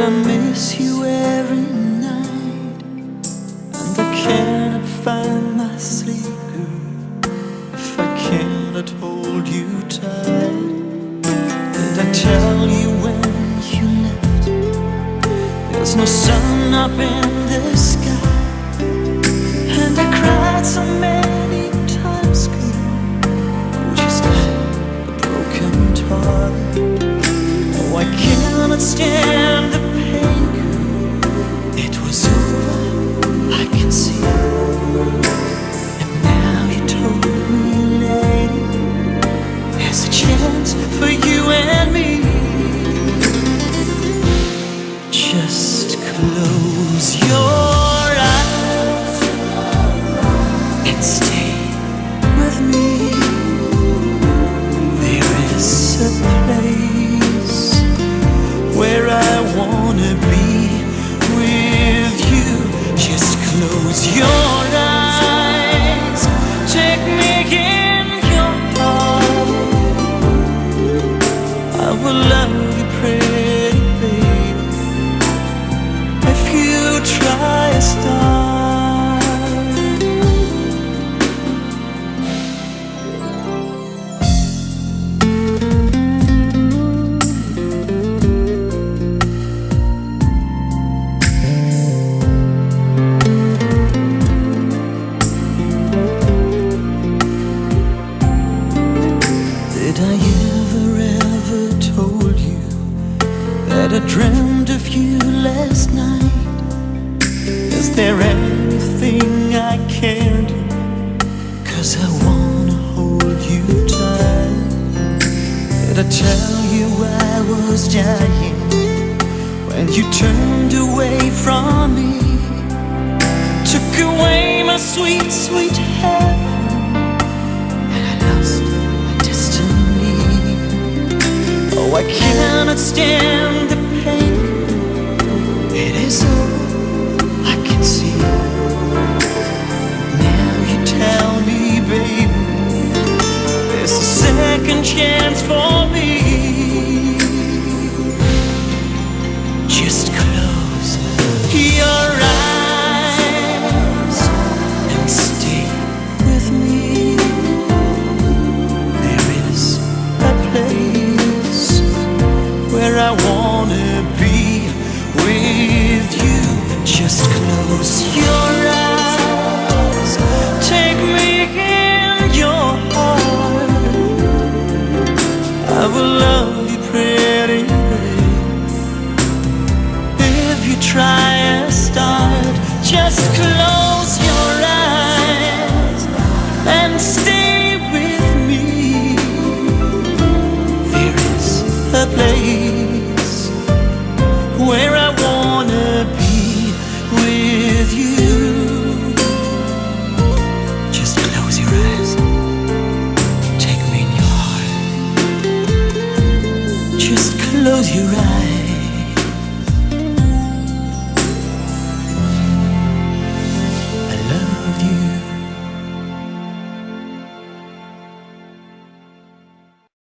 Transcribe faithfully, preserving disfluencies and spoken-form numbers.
I miss you every night, and I cannot find my sleep, girl, if I cannot hold you tight. And I tell you when you left, there's no sun up in the sky, and I cried so many times, girl, just like a broken toy. Oh, I cannot stand the pain, girl. It was over, I can see. And now you told me, lady, there's a chance for you and me. Just close your eyes and stay with me. There is a place where I wanna be with you. Just close your eyes, take me in your heart. I will love you, pretty baby, if you try a start. Did I ever, ever told you that I dreamed of you last night? Is there anything I can do? 'Cause I wanna hold you tight. Did I tell you I was dying when you turned away from me? Took away my sweet, sweet heaven, and I lost my destiny. Oh, I cannot stand the pain. It is all I can see. Now you tell me, baby, there's a second chance for me. Just close your eyes and stay with me. There is a place where I wanna be with you. Just close your eyes, take me in your heart. I will love you, pretty baby, if you try and start. Just close your eyes and stay with me. There is a place where I wanna be with you. Just close your eyes, take me in your heart. Just close your eyes.